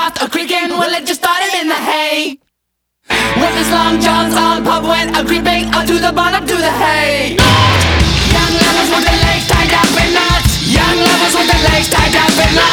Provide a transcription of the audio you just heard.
a creaking, well it just started in the hay. With his long johns on, pub went a creeping up to the barn, up to the hay. Young lovers with their legs tied up in knots. Young lovers with their legs tied up in knots.